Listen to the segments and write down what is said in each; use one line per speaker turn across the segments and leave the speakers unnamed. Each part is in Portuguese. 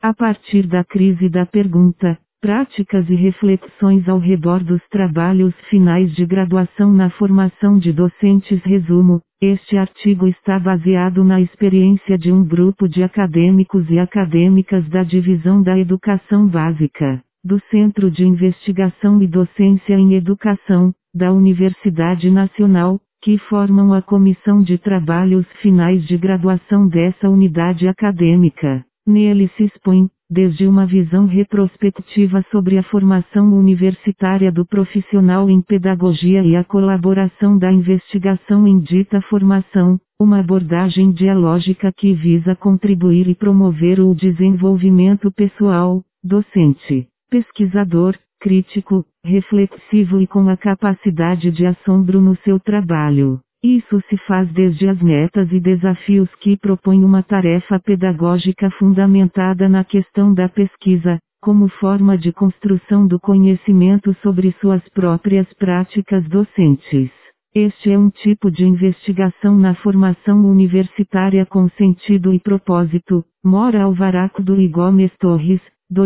A partir da crise da pergunta, práticas e reflexões ao redor dos trabalhos finais de graduação na formação de docentes. Resumo: este artigo está baseado na experiência de um grupo de acadêmicos e acadêmicas da Divisão da Educação Básica, do Centro de Investigação e Docência em Educação, da Universidade Nacional, que formam a comissão de trabalhos finais de graduação dessa unidade acadêmica. Nele se expõe, desde uma visão retrospectiva sobre a formação universitária do profissional em pedagogia e a colaboração da investigação em dita formação, uma abordagem dialógica que visa contribuir e promover o desenvolvimento pessoal, docente, pesquisador, crítico, reflexivo e com a capacidade de assombro no seu trabalho. Isso se faz desde as metas e desafios que propõem uma tarefa pedagógica fundamentada na questão da pesquisa, como forma de construção do conhecimento sobre suas próprias práticas docentes. Este é um tipo de investigação na formação universitária com sentido e propósito. Mora Alvaráculo e Gomes Torres,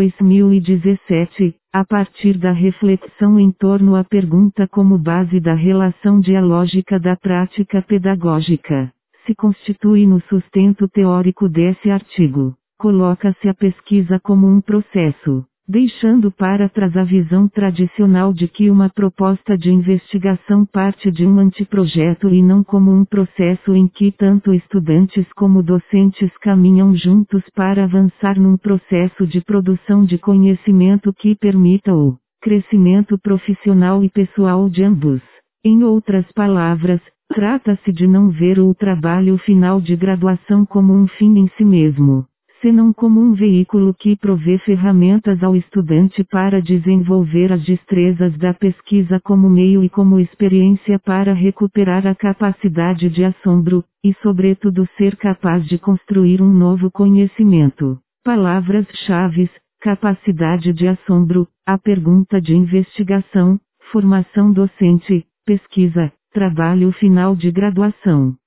2017, a partir da reflexão em torno à pergunta como base da relação dialógica da prática pedagógica, se constitui no sustento teórico desse artigo. Coloca-se a pesquisa como um processo, deixando para trás a visão tradicional de que uma proposta de investigação parte de um anteprojeto e não como um processo em que tanto estudantes como docentes caminham juntos para avançar num processo de produção de conhecimento que permita o crescimento profissional e pessoal de ambos. Em outras palavras, trata-se de não ver o trabalho final de graduação como um fim em si mesmo, senão como um veículo que provê ferramentas ao estudante para desenvolver as destrezas da pesquisa como meio e como experiência para recuperar a capacidade de assombro, e sobretudo ser capaz de construir um novo conhecimento. Palavras-chave: capacidade de assombro, a pergunta de investigação, formação docente, pesquisa, trabalho final de graduação.